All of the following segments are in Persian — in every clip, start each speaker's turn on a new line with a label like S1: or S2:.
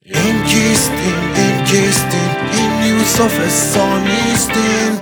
S1: این کیستیم، این کیستیم، این یوسف ثانیستیم.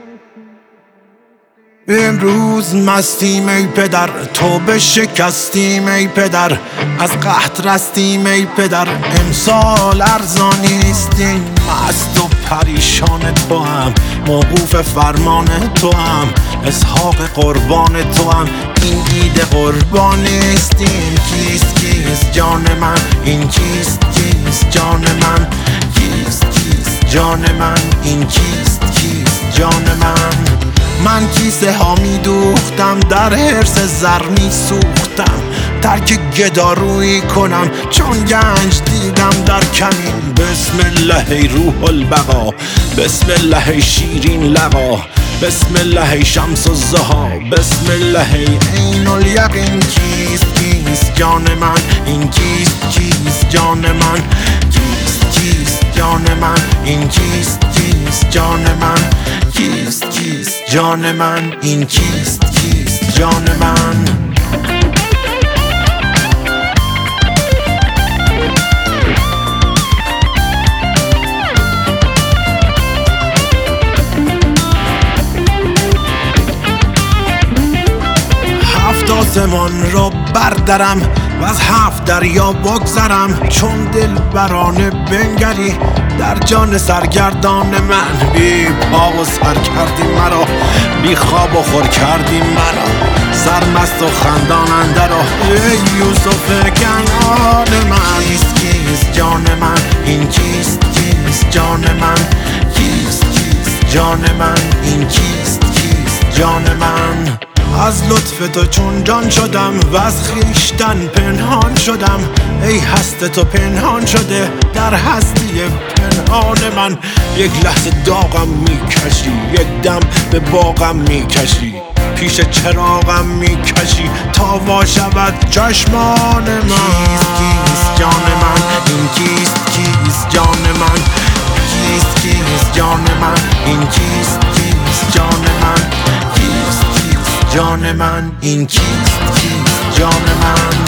S1: امروز مستیم ای پدر، توبه شکستیم ای پدر، از قحط رستیم ای پدر. امسال ارزانی نیستیم، مست و پریشان تو هم، موقوف فرمان تو هم، اسحاق قربان تو هم. این عید قربانیستیم. کیست کیست جان من، این کیست کیست جان من، کیست کیست جان من، این کیست کیست جان من. من کیسه ها می دوختم، در حرص زر می سوختم، ترک گدارویی کنم چون گنج دیدم در کمین. بسم الله ای روح البقا، بسم الله ای شیرین لقا، بسم الله ای شمس الضحی، بسم الله ای عین الیقین. کیست کیست جان من، این کیست کیست جان من، کیست کیست جان من، این کیست کیست جان من، کیست کیست جان من، این کیست کیست جان من. هفت آسمان را بردرم و از هفت دریا بگذرم، چون دل برانه بنگری در جان سرگردان من. بی پا و سر کردی مرا، بی خواب و خور کردی مرا، سرمست و خندان اندر ای یوسف کنعان من. کیست کیست جان من، این کیست کیست جان من، کیست کیست جان من، این کیست کیست جان من. از لطف تو چون جان شدم و از خویشتن پنهان شدم، ای هست تو پنهان شده در هستی پنهان من. یک لحظه داغم میکشی، یک دم به باغم میکشی، پیش چراغم میکشی تا وا شود چشمان من. کیست کیست جان من، این کیست کیست جان من، کیست کیست جان من، این کیست کیست جان من، کیست کیست جان من، این کیست کیست جان من.